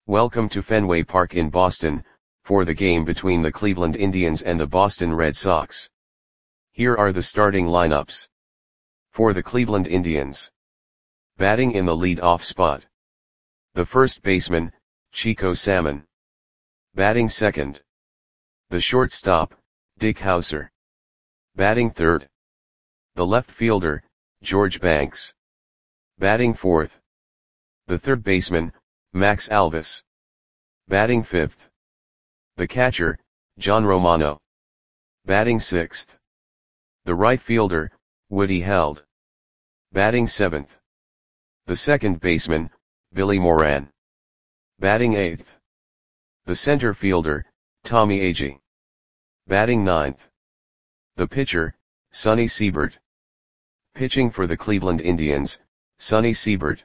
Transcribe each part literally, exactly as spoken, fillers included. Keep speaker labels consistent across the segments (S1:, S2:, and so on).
S1: Welcome to Fenway Park in Boston, for the game between the Cleveland Indians and the Boston Red Sox. Here are the starting lineups. For the Cleveland Indians. Batting in the lead-off spot. The first baseman, Chico Salmon. Batting second. The shortstop, Dick Howser. Batting third. The left fielder, George Banks. Batting fourth. The third baseman, Max Alvis. Batting fifth. The catcher, John Romano. Batting sixth. The right fielder, Woody Held. Batting seventh. The second baseman, Billy Moran. Batting eighth. The center fielder, Tommy Agee. Batting ninth. The pitcher, Sonny Siebert. Pitching for the Cleveland Indians, Sonny Siebert.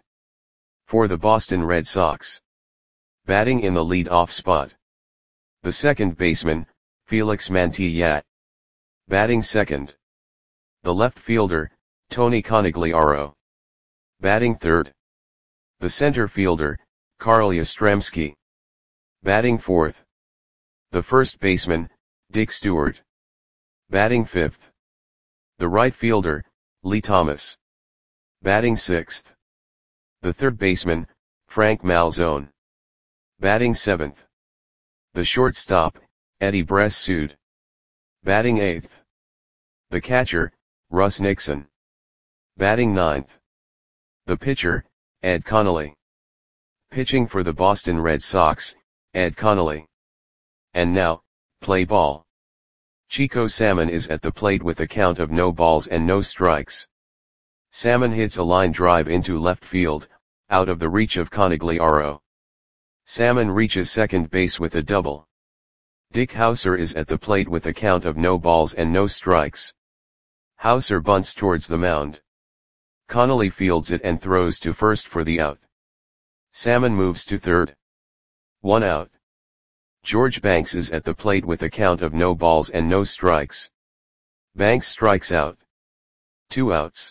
S1: For the Boston Red Sox. Batting in the lead-off spot. The second baseman, Felix Mantilla. Batting second. The left fielder, Tony Conigliaro. Batting third. The center fielder, Carl Yastrzemski. Batting fourth. The first baseman, Dick Stewart. Batting fifth. The right fielder, Lee Thomas. Batting sixth. The third baseman, Frank Malzone. Batting seventh. The shortstop, Eddie Bressoud. Batting eighth. The catcher, Russ Nixon. Batting ninth. The pitcher, Ed Connolly. Pitching for the Boston Red Sox, Ed Connolly. And now, play ball. Chico Salmon is at the plate with a count of no balls and no strikes. Salmon hits a line drive into left field, out of the reach of Conigliaro. Salmon reaches second base with a double. Dick Howser is at the plate with a count of no balls and no strikes. Howser bunts towards the mound. Connolly fields it and throws to first for the out. Salmon moves to third. One out. George Banks is at the plate with a count of no balls and no strikes. Banks strikes out. Two outs.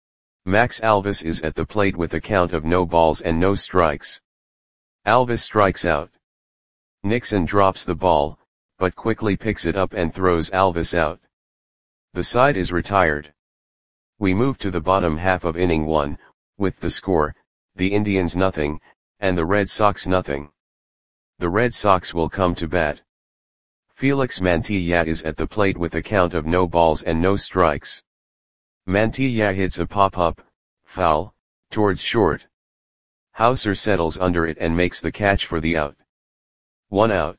S1: Max Alvis is at the plate with a count of no balls and no strikes. Alvis strikes out. Nixon drops the ball, but quickly picks it up and throws Alvis out. The side is retired. We move to the bottom half of inning one, with the score, the Indians nothing, and the Red Sox nothing. The Red Sox will come to bat. Felix Mantilla is at the plate with a count of no balls and no strikes. Mantilla hits a pop-up, foul, towards short. Howser settles under it and makes the catch for the out. One out.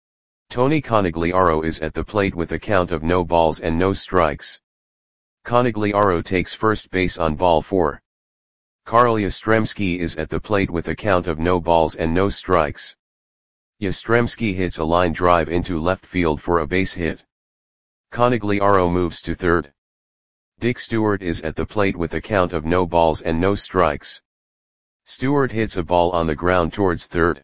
S1: Tony Conigliaro is at the plate with a count of no balls and no strikes. Conigliaro takes first base on ball four. Carl Yastrzemski is at the plate with a count of no balls and no strikes. Yastrzemski hits a line drive into left field for a base hit. Conigliaro moves to third. Dick Stewart is at the plate with a count of no balls and no strikes. Stewart hits a ball on the ground towards third.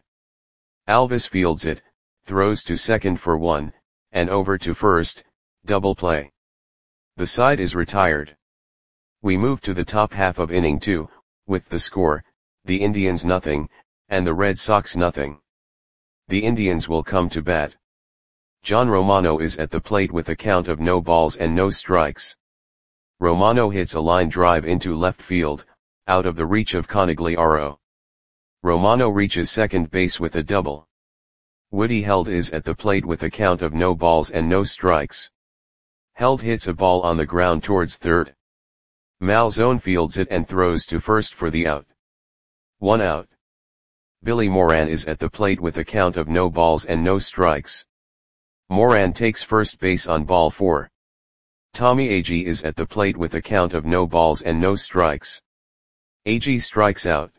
S1: Alvis fields it, throws to second for one, and over to first, double play. The side is retired. We move to the top half of inning two, with the score, the Indians nothing, and the Red Sox nothing. The Indians will come to bat. John Romano is at the plate with a count of no balls and no strikes. Romano hits a line drive into left field, out of the reach of Conigliaro. Romano reaches second base with a double. Woody Held is at the plate with a count of no balls and no strikes. Held hits a ball on the ground towards third. Malzone fields it and throws to first for the out. One out. Billy Moran is at the plate with a count of no balls and no strikes. Moran takes first base on ball four. Tommy Agee is at the plate with a count of no balls and no strikes. Agee strikes out.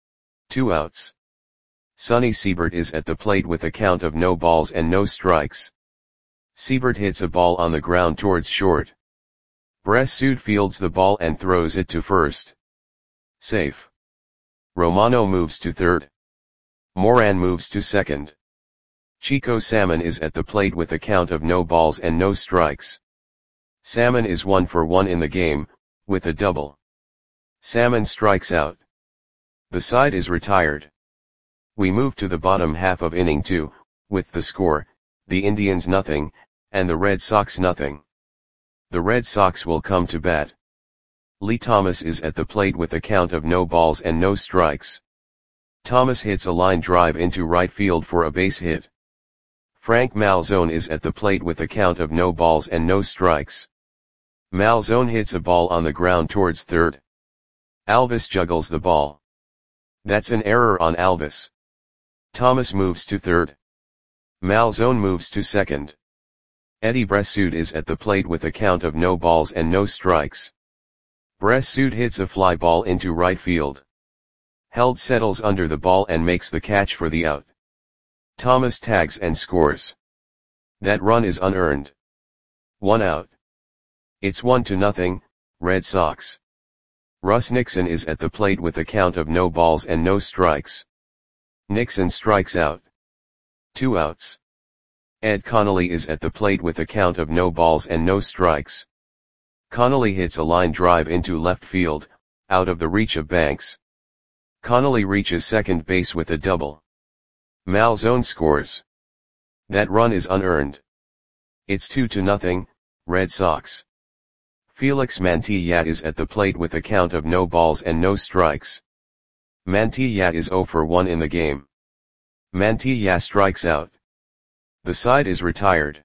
S1: Two outs. Sonny Siebert is at the plate with a count of no balls and no strikes. Siebert hits a ball on the ground towards short. Bressoud fields the ball and throws it to first. Safe. Romano moves to third. Moran moves to second. Chico Salmon is at the plate with a count of no balls and no strikes. Salmon is one for one in the game, with a double. Salmon strikes out. The side is retired. We move to the bottom half of inning two, with the score, the Indians nothing, and the Red Sox nothing. The Red Sox will come to bat. Lee Thomas is at the plate with a count of no balls and no strikes. Thomas hits a line drive into right field for a base hit. Frank Malzone is at the plate with a count of no balls and no strikes. Malzone hits a ball on the ground towards third. Alvis juggles the ball. That's an error on Alvis. Thomas moves to third. Malzone moves to second. Eddie Bressoud is at the plate with a count of no balls and no strikes. Bressoud hits a fly ball into right field. Held settles under the ball and makes the catch for the out. Thomas tags and scores. That run is unearned. One out. It's one to nothing, Red Sox. Russ Nixon is at the plate with a count of no balls and no strikes. Nixon strikes out. Two outs. Ed Connolly is at the plate with a count of no balls and no strikes. Connolly hits a line drive into left field, out of the reach of Banks. Connolly reaches second base with a double. Malzone scores. That run is unearned. It's two to nothing, Red Sox. Felix Mantilla is at the plate with a count of no balls and no strikes. Mantilla is zero for one in the game. Mantilla strikes out. The side is retired.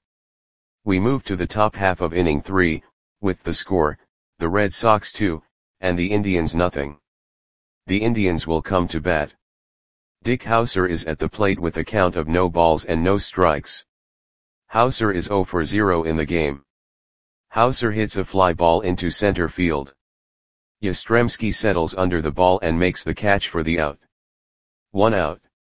S1: We move to the top half of inning three, with the score, the Red Sox two, and the Indians nothing. The Indians will come to bat. Dick Hauser is at the plate with a count of no balls and no strikes. Hauser is zero for zero in the game. Hauser hits a fly ball into center field. Yastrzemski settles under the ball and makes the catch for the out. One out.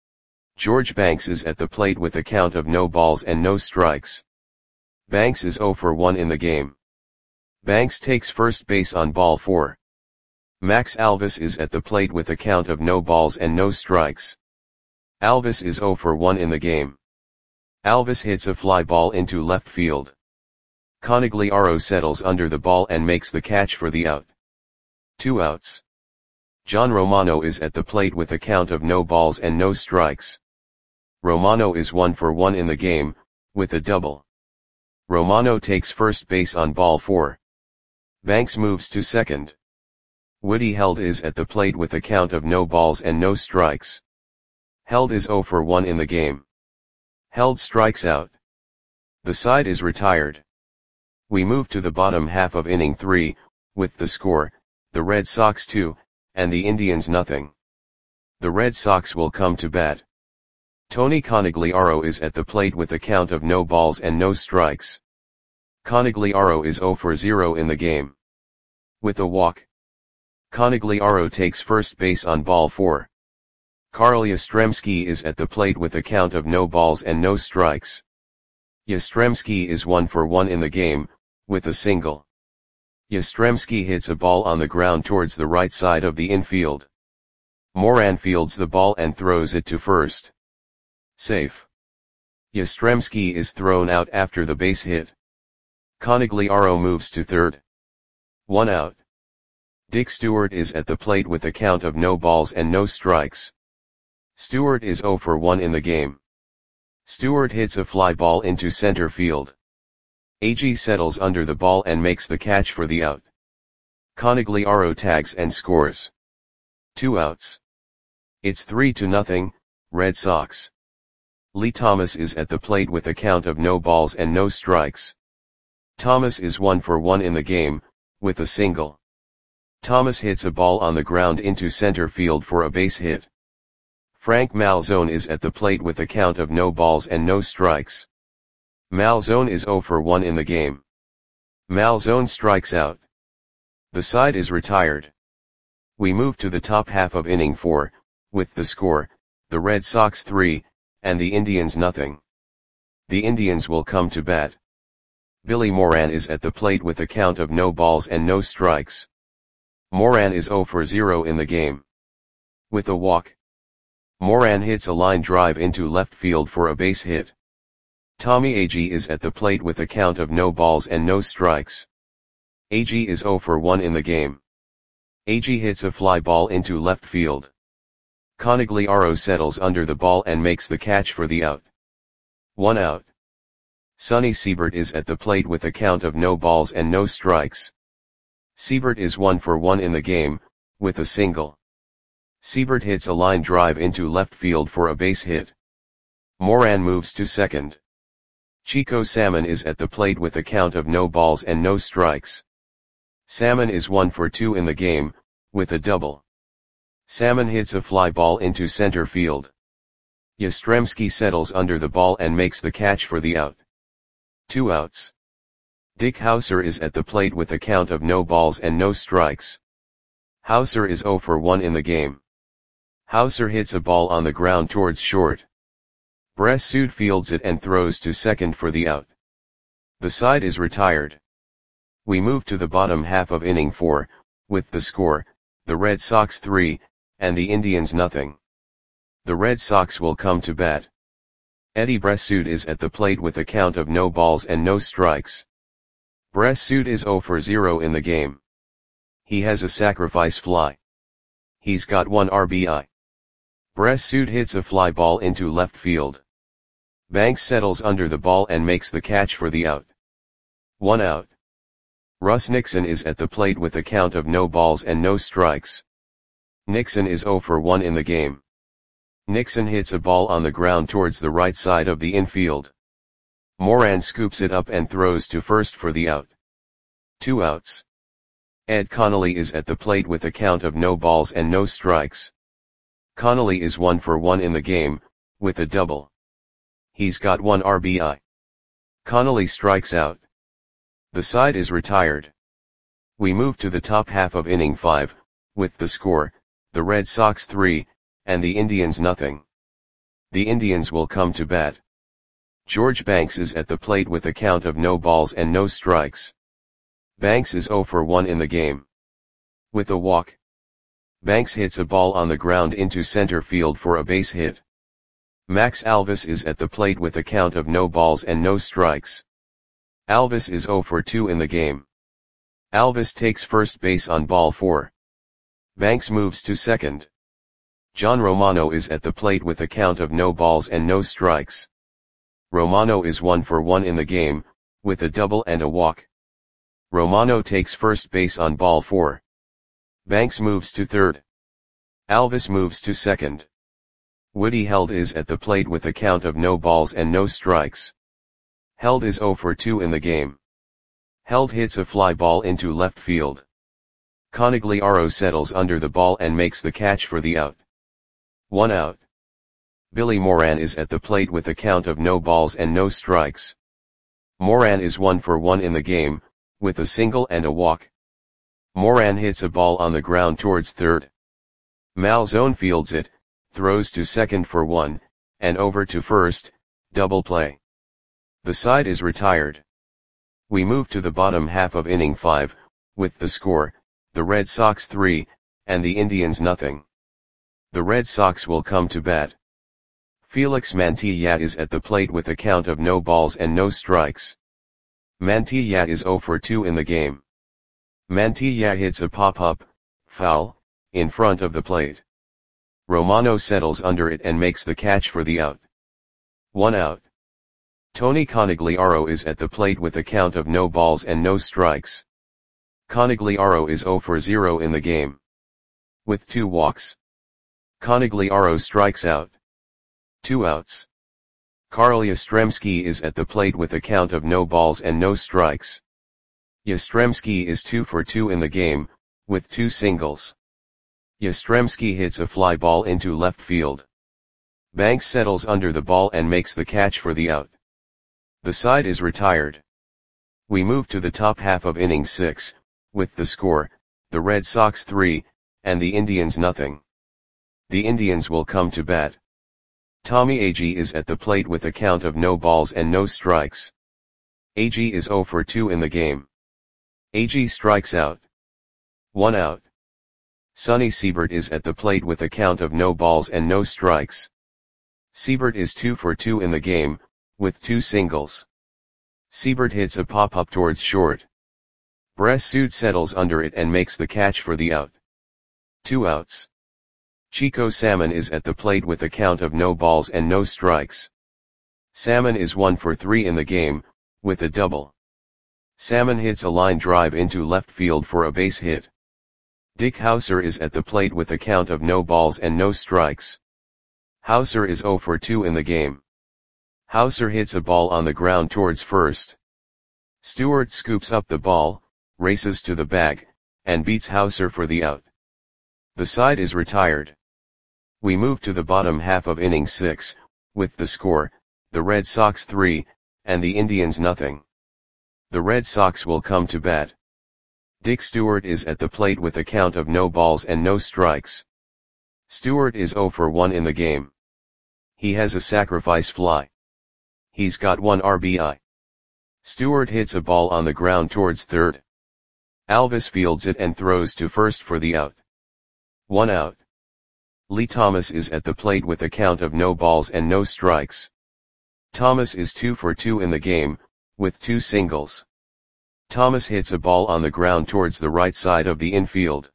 S1: George Banks is at the plate with a count of no balls and no strikes. Banks is zero for one in the game. Banks takes first base on ball four. Max Alvis is at the plate with a count of no balls and no strikes. Alvis is zero for one in the game. Alvis hits a fly ball into left field. Conigliaro settles under the ball and makes the catch for the out. Two outs. John Romano is at the plate with a count of no balls and no strikes. Romano is one for one in the game, with a double. Romano takes first base on ball four. Banks moves to second. Woody Held is at the plate with a count of no balls and no strikes. Held is zero for one in the game. Held strikes out. The side is retired. We move to the bottom half of inning three, with the score, the Red Sox two, and the Indians nothing. The Red Sox will come to bat. Tony Conigliaro is at the plate with a count of no balls and no strikes. Conigliaro is zero for zero in the game. With a walk. Conigliaro takes first base on ball four. Carl Yastrzemski is at the plate with a count of no balls and no strikes. Yastrzemski is one for one in the game, with a single. Yastrzemski hits a ball on the ground towards the right side of the infield. Moran fields the ball and throws it to first. Safe. Yastrzemski is thrown out after the base hit. Conigliaro moves to third. One out. Dick Stewart is at the plate with a count of no balls and no strikes. Stewart is zero for one in the game. Stewart hits a fly ball into center field. Agee settles under the ball and makes the catch for the out. Conigliaro tags and scores. Two outs. It's three to nothing, Red Sox. Lee Thomas is at the plate with a count of no balls and no strikes. Thomas is one for one in the game, with a single. Thomas hits a ball on the ground into center field for a base hit. Frank Malzone is at the plate with a count of no balls and no strikes. Malzone is zero for one in the game. Malzone strikes out. The side is retired. We move to the top half of inning four, with the score, the Red Sox three, and the Indians nothing. The Indians will come to bat. Billy Moran is at the plate with a count of no balls and no strikes. Moran is zero for zero in the game. With a walk. Moran hits a line drive into left field for a base hit. Tommy Agee is at the plate with a count of no balls and no strikes. Agee is zero for one in the game. Agee hits a fly ball into left field. Conagliaro settles under the ball and makes the catch for the out. One out. Sonny Siebert is at the plate with a count of no balls and no strikes. Siebert is one for one in the game, with a single. Siebert hits a line drive into left field for a base hit. Moran moves to second. Chico Salmon is at the plate with a count of no balls and no strikes. Salmon is one for two in the game, with a double. Salmon hits a fly ball into center field. Yastrzemski settles under the ball and makes the catch for the out. Two outs. Dick Hauser is at the plate with a count of no balls and no strikes. Hauser is zero for one in the game. Hauser hits a ball on the ground towards short. Bressud fields it and throws to second for the out. The side is retired. We move to the bottom half of inning four, with the score, the Red Sox three, and the Indians nothing. The Red Sox will come to bat. Eddie Bressud is at the plate with a count of no balls and no strikes. Bressud is zero for zero in the game. He has a sacrifice fly. He's got one R B I. Bressud hits a fly ball into left field. Banks settles under the ball and makes the catch for the out. One out. Russ Nixon is at the plate with a count of no balls and no strikes. Nixon is zero for one in the game. Nixon hits a ball on the ground towards the right side of the infield. Moran scoops it up and throws to first for the out. Two outs. Ed Connolly is at the plate with a count of no balls and no strikes. Connolly is one for one in the game, with a double. He's got one R B I. Connolly strikes out. The side is retired. We move to the top half of inning five, with the score, the Red Sox three, and the Indians nothing. The Indians will come to bat. George Banks is at the plate with a count of no balls and no strikes. Banks is zero for one in the game. With a walk. Banks hits a ball on the ground into center field for a base hit. Max Alvis is at the plate with a count of no balls and no strikes. Alvis is zero for two in the game. Alvis takes first base on ball four. Banks moves to second. John Romano is at the plate with a count of no balls and no strikes. Romano is one for one in the game, with a double and a walk. Romano takes first base on ball four. Banks moves to third. Alvis moves to second. Woody Held is at the plate with a count of no balls and no strikes. Held is zero for two in the game. Held hits a fly ball into left field. Conagliaro settles under the ball and makes the catch for the out. One out. Billy Moran is at the plate with a count of no balls and no strikes. Moran is one for one in the game, with a single and a walk. Moran hits a ball on the ground towards third. Malzone fields it, throws to second for one, and over to first, double play. The side is retired. We move to the bottom half of inning five, with the score, the Red Sox three, and the Indians nothing. The Red Sox will come to bat. Felix Mantilla is at the plate with a count of no balls and no strikes. Mantilla is zero for two in the game. Mantilla hits a pop-up, foul, in front of the plate. Romano settles under it and makes the catch for the out. One out. Tony Conagliaro is at the plate with a count of no balls and no strikes. Conagliaro is zero for zero in the game. With two walks. Conagliaro strikes out. Two outs. Carl Yastrzemski is at the plate with a count of no balls and no strikes. Yastrzemski is two for two in the game, with two singles. Yastrzemski hits a fly ball into left field. Banks settles under the ball and makes the catch for the out. The side is retired. We move to the top half of inning six, with the score, the Red Sox three, and the Indians nothing. The Indians will come to bat. Tommy Agee is at the plate with a count of no balls and no strikes. Agee is zero for two in the game. Agee strikes out. One out. Sonny Siebert is at the plate with a count of no balls and no strikes. Siebert is two for two in the game, with two singles. Siebert hits a pop-up towards short. Bressud settles under it and makes the catch for the out. Two outs. Chico Salmon is at the plate with a count of no balls and no strikes. Salmon is one for three in the game, with a double. Salmon hits a line drive into left field for a base hit. Dick Hauser is at the plate with a count of no balls and no strikes. Hauser is zero for two in the game. Hauser hits a ball on the ground towards first. Stewart scoops up the ball, races to the bag, and beats Hauser for the out. The side is retired. We move to the bottom half of inning six, with the score, the Red Sox three, and the Indians nothing. The Red Sox will come to bat. Dick Stewart is at the plate with a count of no balls and no strikes. Stewart is zero for one in the game. He has a sacrifice fly. He's got one R B I. Stewart hits a ball on the ground towards third. Alvis fields it and throws to first for the out. One out. Lee Thomas is at the plate with a count of no balls and no strikes. Thomas is two for two in the game, with two singles. Thomas hits a ball on the ground towards the right side of the infield.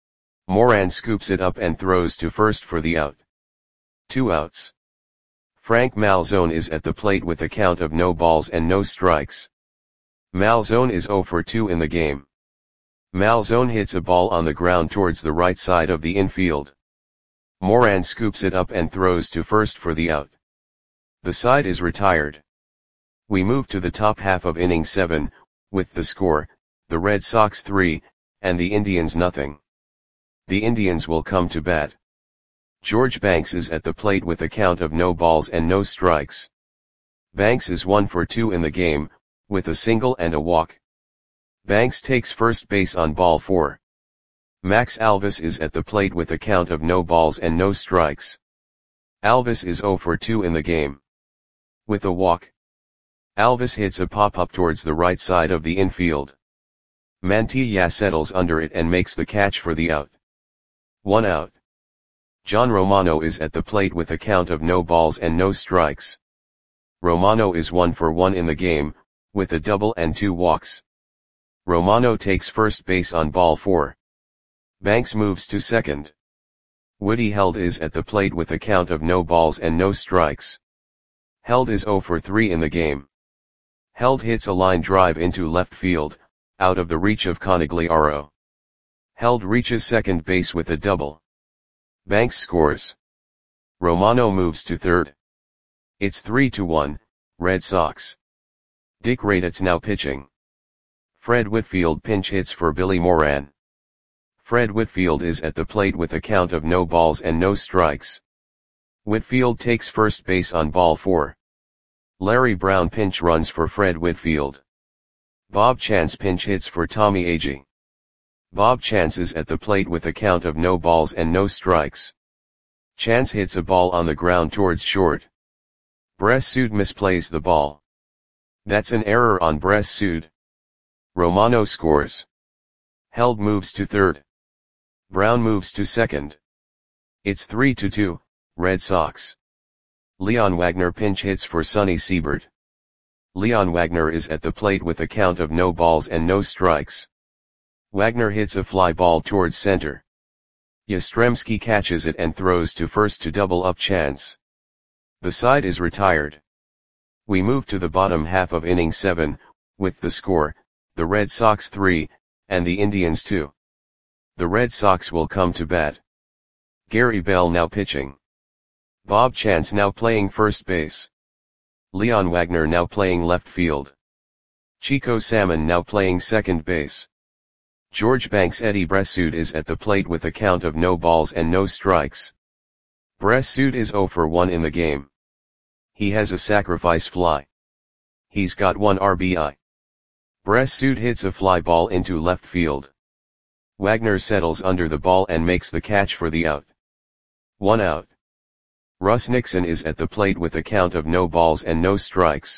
S1: Moran scoops it up and throws to first for the out. Two outs. Frank Malzone is at the plate with a count of no balls and no strikes. Malzone is zero for two in the game. Malzone hits a ball on the ground towards the right side of the infield. Moran scoops it up and throws to first for the out. The side is retired. We move to the top half of inning seven, with the score, the Red Sox three, and the Indians nothing. The Indians will come to bat. George Banks is at the plate with a count of no balls and no strikes. Banks is one for two in the game, with a single and a walk. Banks takes first base on ball four. Max Alvis is at the plate with a count of no balls and no strikes. Alvis is zero for two in the game. With a walk. Alvis hits a pop-up towards the right side of the infield. Mantilla settles under it and makes the catch for the out. One out. John Romano is at the plate with a count of no balls and no strikes. Romano is one for one in the game, with a double and two walks. Romano takes first base on ball four. Banks moves to second. Woody Held is at the plate with a count of no balls and no strikes. Held is zero for three in the game. Held hits a line drive into left field, out of the reach of Conigliaro. Held reaches second base with a double. Banks scores. Romano moves to third. It's three to one, Red Sox. Dick Raditz now pitching. Fred Whitfield pinch hits for Billy Moran. Fred Whitfield is at the plate with a count of no balls and no strikes. Whitfield takes first base on ball four. Larry Brown pinch runs for Fred Whitfield. Bob Chance pinch hits for Tommy Agee. Bob Chance is at the plate with a count of no balls and no strikes. Chance hits a ball on the ground towards short. Bressud misplays the ball. That's an error on Bressud. Romano scores. Held moves to third. Brown moves to second. It's three to two, Red Sox. Leon Wagner pinch hits for Sonny Siebert. Leon Wagner is at the plate with a count of no balls and no strikes. Wagner hits a fly ball towards center. Yastrzemski catches it and throws to first to double up Chance. The side is retired. We move to the bottom half of inning seven, with the score, the Red Sox three, and the Indians two. The Red Sox will come to bat. Gary Bell now pitching. Bob Chance now playing first base. Leon Wagner now playing left field. Chico Salmon now playing second base. George Banks Eddie Bressud is at the plate with a count of no balls and no strikes. Bressud is zero for one in the game. He has a sacrifice fly. He's got one R B I. Bressud hits a fly ball into left field. Wagner settles under the ball and makes the catch for the out. One out. Russ Nixon is at the plate with a count of no balls and no strikes.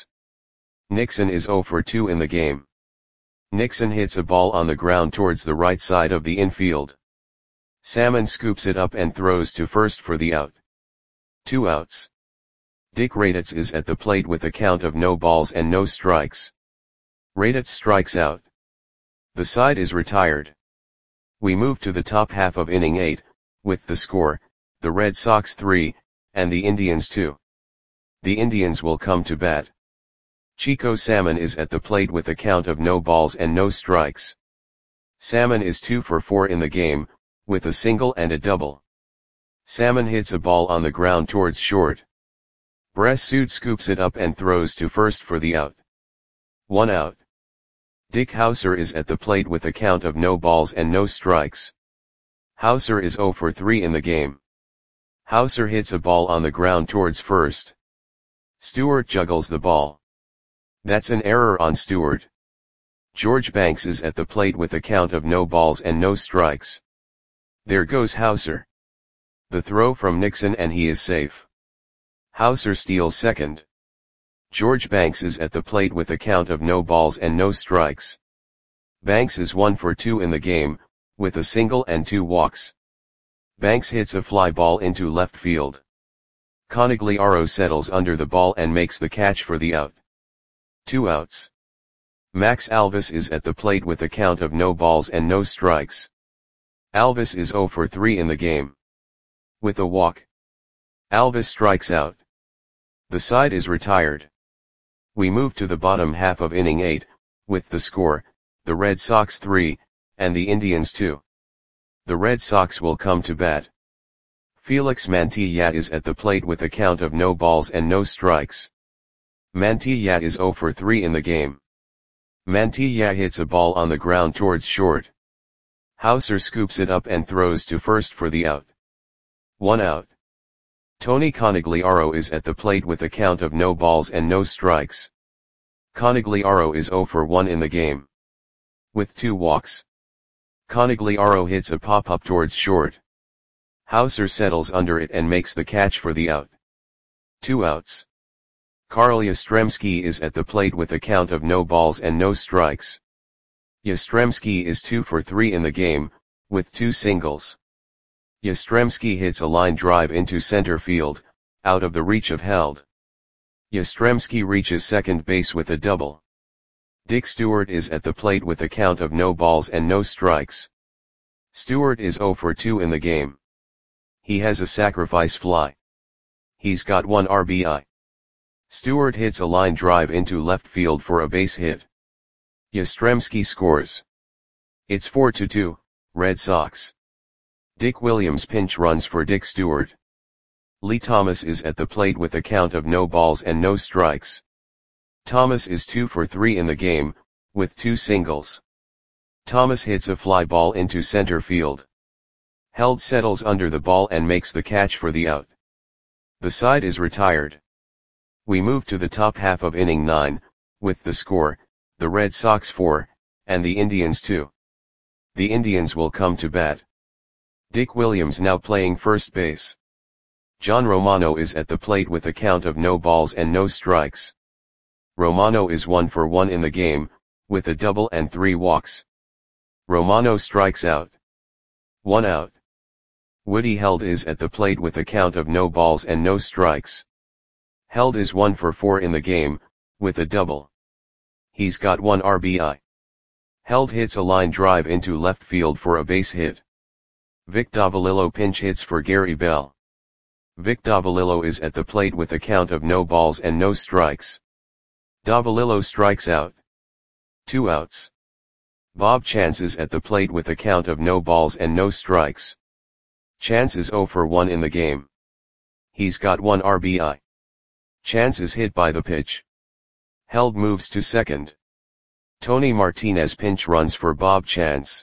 S1: Nixon is zero for two in the game. Nixon hits a ball on the ground towards the right side of the infield. Salmon scoops it up and throws to first for the out. Two outs. Dick Raditz is at the plate with a count of no balls and no strikes. Raditz strikes out. The side is retired. We move to the top half of inning eight, with the score, the Red Sox three, and the Indians two. The Indians will come to bat. Chico Salmon is at the plate with a count of no balls and no strikes. Salmon is two for four in the game, with a single and a double. Salmon hits a ball on the ground towards short. Bressud scoops it up and throws to first for the out. One out. Dick Hauser is at the plate with a count of no balls and no strikes. Hauser is zero for three in the game. Hauser hits a ball on the ground towards first. Stewart juggles the ball. That's an error on Stewart. George Banks is at the plate with a count of no balls and no strikes. There goes Hauser. The throw from Nixon and he is safe. Hauser steals second. George Banks is at the plate with a count of no balls and no strikes. Banks is one for two in the game, with a single and two walks. Banks hits a fly ball into left field. Conigliaro settles under the ball and makes the catch for the out. Two outs. Max Alvis is at the plate with a count of no balls and no strikes. Alvis is zero for three in the game. With a walk. Alvis strikes out. The side is retired. We move to the bottom half of inning eight, with the score, the Red Sox three, and the Indians two. The Red Sox will come to bat. Felix Mantilla is at the plate with a count of no balls and no strikes. Mantilla is zero for three in the game. Mantilla hits a ball on the ground towards short. Hauser scoops it up and throws to first for the out. One out. Tony Conigliaro is at the plate with a count of no balls and no strikes. Conigliaro is zero for one in the game. With two walks. Conigliaro hits a pop-up towards short. Hauser settles under it and makes the catch for the out. Two outs. Carl Yastrzemski is at the plate with a count of no balls and no strikes. Yastrzemski is two for three in the game, with two singles. Yastrzemski hits a line drive into center field, out of the reach of Held. Yastrzemski reaches second base with a double. Dick Stewart is at the plate with a count of no balls and no strikes. Stewart is zero for two in the game. He has a sacrifice fly. He's got one R B I. Stewart hits a line drive into left field for a base hit. Yastrzemski scores. It's four to two, Red Sox. Dick Williams pinch runs for Dick Stewart. Lee Thomas is at the plate with a count of no balls and no strikes. Thomas is two for three in the game, with two singles. Thomas hits a fly ball into center field. Held settles under the ball and makes the catch for the out. The side is retired. We move to the top half of inning nine, with the score, the Red Sox four, and the Indians two. The Indians will come to bat. Dick Williams now playing first base. John Romano is at the plate with a count of no balls and no strikes. Romano is one for one in the game, with a double and three walks. Romano strikes out. One out. Woody Held is at the plate with a count of no balls and no strikes. Held is one for four in the game, with a double. He's got one R B I. Held hits a line drive into left field for a base hit. Vic Davalillo pinch hits for Gary Bell. Vic Davalillo is at the plate with a count of no balls and no strikes. Davalillo strikes out. Two outs. Bob Chance is at the plate with a count of no balls and no strikes. Chance is zero for one in the game. He's got one R B I. Chance is hit by the pitch. Held moves to second. Tony Martinez pinch runs for Bob Chance.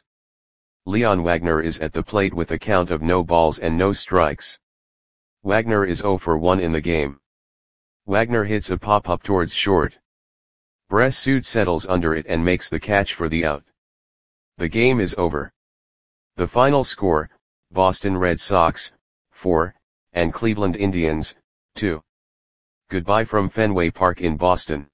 S1: Leon Wagner is at the plate with a count of no balls and no strikes. Wagner is zero for one in the game. Wagner hits a pop-up towards short. Bressud settles under it and makes the catch for the out. The game is over. The final score, Boston Red Sox, four, and Cleveland Indians, two. Goodbye from Fenway Park in Boston.